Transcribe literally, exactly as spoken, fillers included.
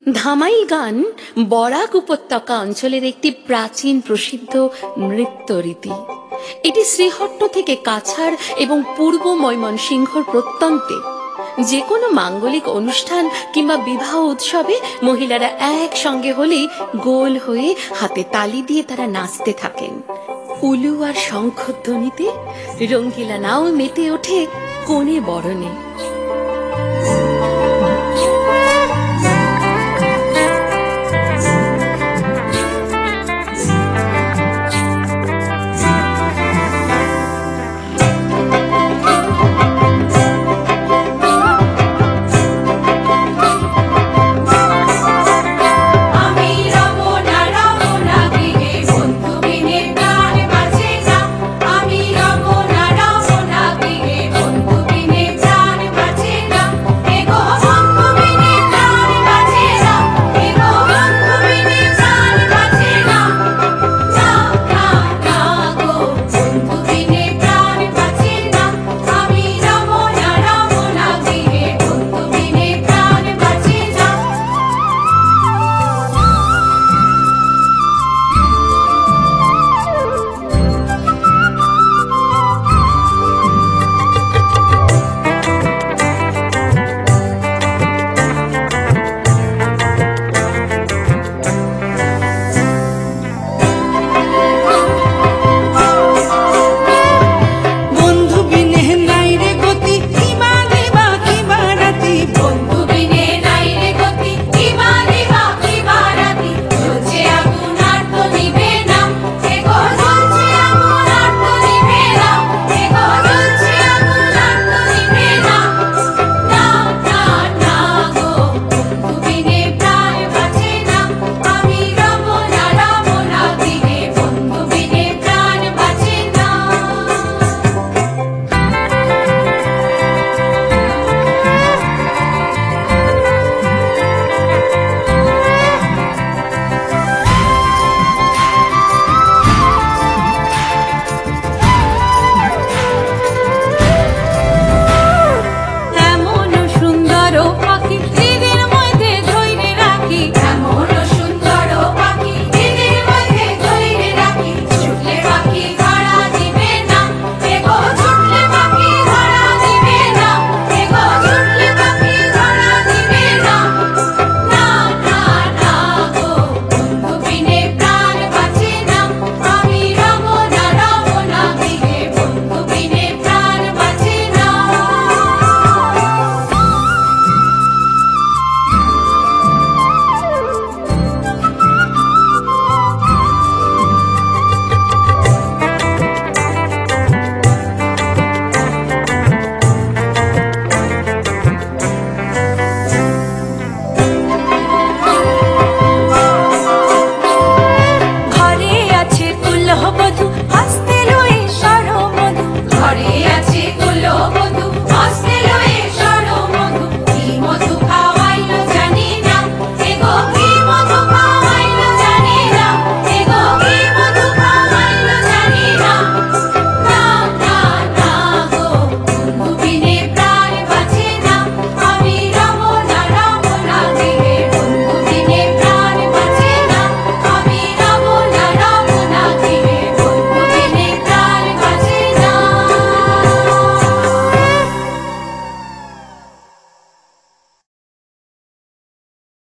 ধামাইল গান বরাক উপত্যকা অঞ্চলের একটি প্রাচীন প্রসিদ্ধ নৃত্য রীতি। এটি শ্রীহট্ট থেকে কাছাড় এবং পূর্ব ময়মনসিংহর প্রত্যন্তে যে কোনো মাঙ্গলিক অনুষ্ঠান কিংবা বিবাহ উৎসবে মহিলারা একসঙ্গে হলেই গোল হয়ে হাতে তালি দিয়ে তারা নাচতে থাকেন। উলু আর শঙ্খধ্বনিতে রঙ্গিলা নাও মেতে ওঠে কোণে বরণে।